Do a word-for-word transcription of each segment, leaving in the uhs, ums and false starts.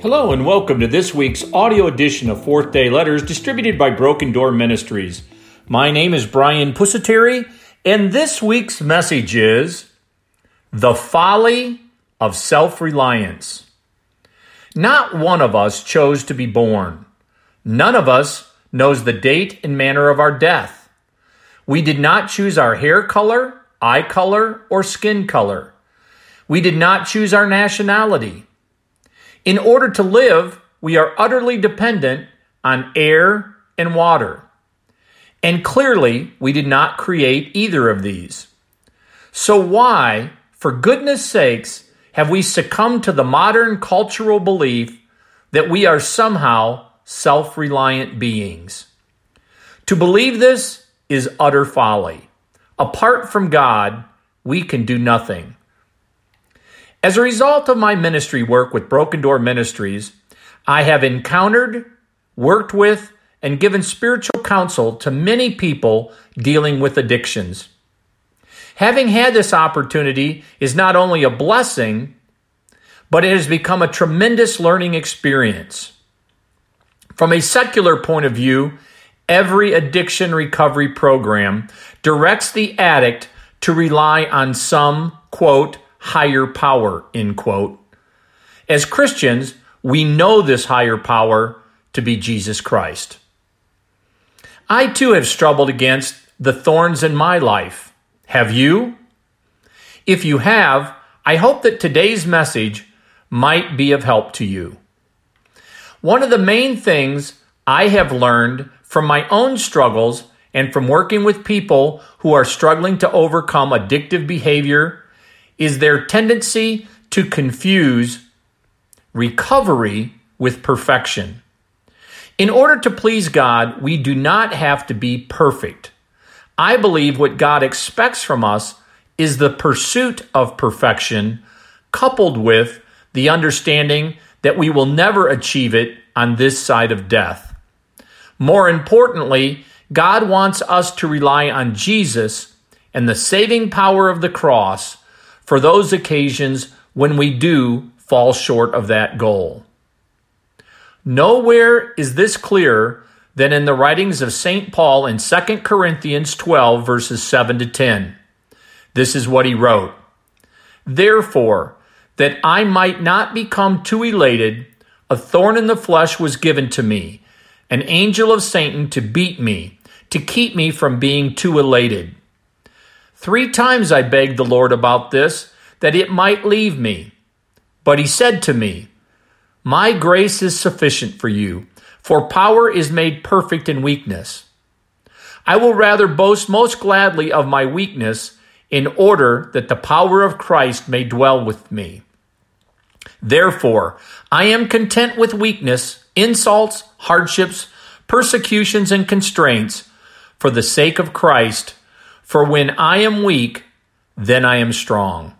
Hello and welcome to this week's audio edition of Fourth Day Letters distributed by Broken Door Ministries. My name is Brian Pusateri, and this week's message is The Folly of Self-Reliance. Not one of us chose to be born. None of us knows the date and manner of our death. We did not choose our hair color, eye color, or skin color. We did not choose our nationality. In order to live, we are utterly dependent on air and water. And clearly, we did not create either of these. So why, for goodness sakes, have we succumbed to the modern cultural belief that we are somehow self-reliant beings? To believe this is utter folly. Apart from God, we can do nothing. As a result of my ministry work with Broken Door Ministries, I have encountered, worked with, and given spiritual counsel to many people dealing with addictions. Having had this opportunity is not only a blessing, but it has become a tremendous learning experience. From a secular point of view, every addiction recovery program directs the addict to rely on some, quote, higher power, end quote. As Christians, we know this higher power to be Jesus Christ. I too have struggled against the thorns in my life. Have you? If you have, I hope that today's message might be of help to you. One of the main things I have learned from my own struggles and from working with people who are struggling to overcome addictive behavior is their tendency to confuse recovery with perfection. In order to please God, we do not have to be perfect. I believe what God expects from us is the pursuit of perfection, coupled with the understanding that we will never achieve it on this side of death. More importantly, God wants us to rely on Jesus and the saving power of the cross for those occasions when we do fall short of that goal. Nowhere is this clearer than in the writings of Saint Paul in Second Corinthians twelve, verses seven to ten. This is what he wrote. Therefore, that I might not become too elated, a thorn in the flesh was given to me, an angel of Satan to beat me, to keep me from being too elated. Three times I begged the Lord about this, that it might leave me. But he said to me, My grace is sufficient for you, for power is made perfect in weakness. I will rather boast most gladly of my weakness, in order that the power of Christ may dwell with me. Therefore, I am content with weakness, insults, hardships, persecutions, and constraints, for the sake of Christ. For when I am weak, then I am strong.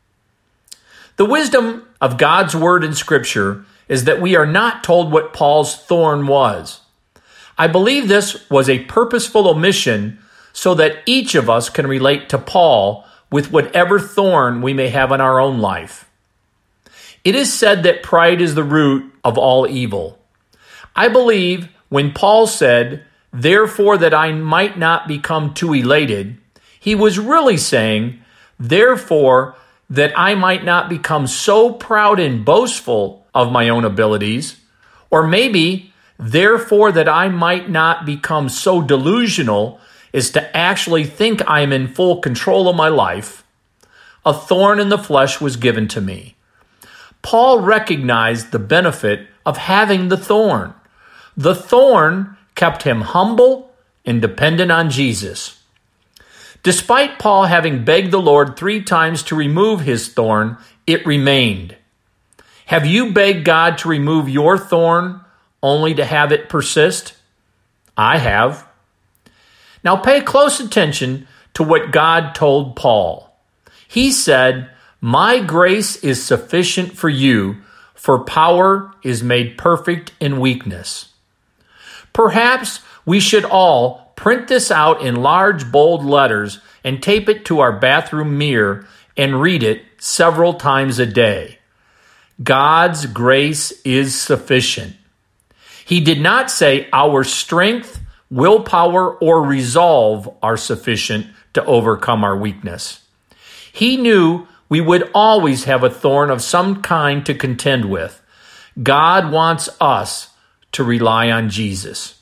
The wisdom of God's word in Scripture is that we are not told what Paul's thorn was. I believe this was a purposeful omission so that each of us can relate to Paul with whatever thorn we may have in our own life. It is said that pride is the root of all evil. I believe when Paul said, Therefore that I might not become too elated, he was really saying, Therefore that I might not become so proud and boastful of my own abilities, or maybe, therefore that I might not become so delusional as to actually think I am in full control of my life. A thorn in the flesh was given to me. Paul recognized the benefit of having the thorn. The thorn kept him humble and dependent on Jesus. Despite Paul having begged the Lord three times to remove his thorn, it remained. Have you begged God to remove your thorn only to have it persist? I have. Now pay close attention to what God told Paul. He said, My grace is sufficient for you, for power is made perfect in weakness. Perhaps we should all print this out in large, bold letters and tape it to our bathroom mirror and read it several times a day. God's grace is sufficient. He did not say our strength, willpower, or resolve are sufficient to overcome our weakness. He knew we would always have a thorn of some kind to contend with. God wants us to rely on Jesus.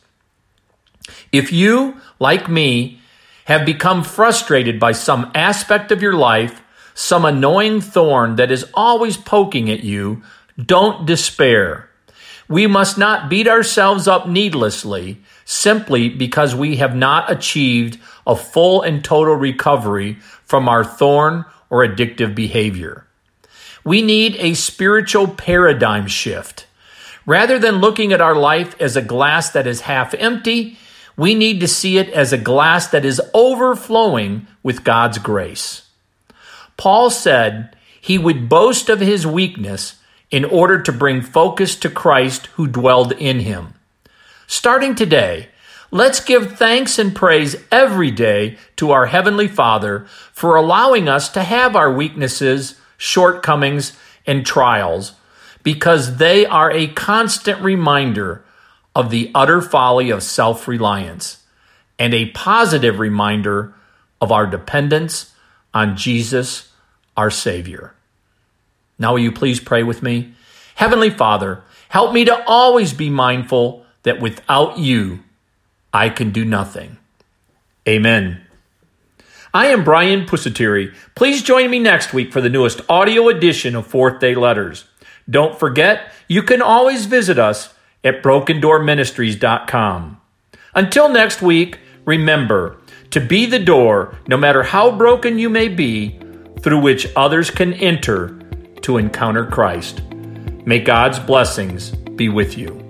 If you, like me, have become frustrated by some aspect of your life, some annoying thorn that is always poking at you, don't despair. We must not beat ourselves up needlessly simply because we have not achieved a full and total recovery from our thorn or addictive behavior. We need a spiritual paradigm shift. Rather than looking at our life as a glass that is half empty, we need to see it as a glass that is overflowing with God's grace. Paul said he would boast of his weakness in order to bring focus to Christ who dwelled in him. Starting today, let's give thanks and praise every day to our Heavenly Father for allowing us to have our weaknesses, shortcomings, and trials, because they are a constant reminder of the utter folly of self-reliance and a positive reminder of our dependence on Jesus, our Savior. Now will you please pray with me? Heavenly Father, help me to always be mindful that without you, I can do nothing. Amen. I am Brian Pusateri. Please join me next week for the newest audio edition of Fourth Day Letters. Don't forget, you can always visit us at broken door ministries dot com. Until next week, remember to be the door, no matter how broken you may be, through which others can enter to encounter Christ. May God's blessings be with you.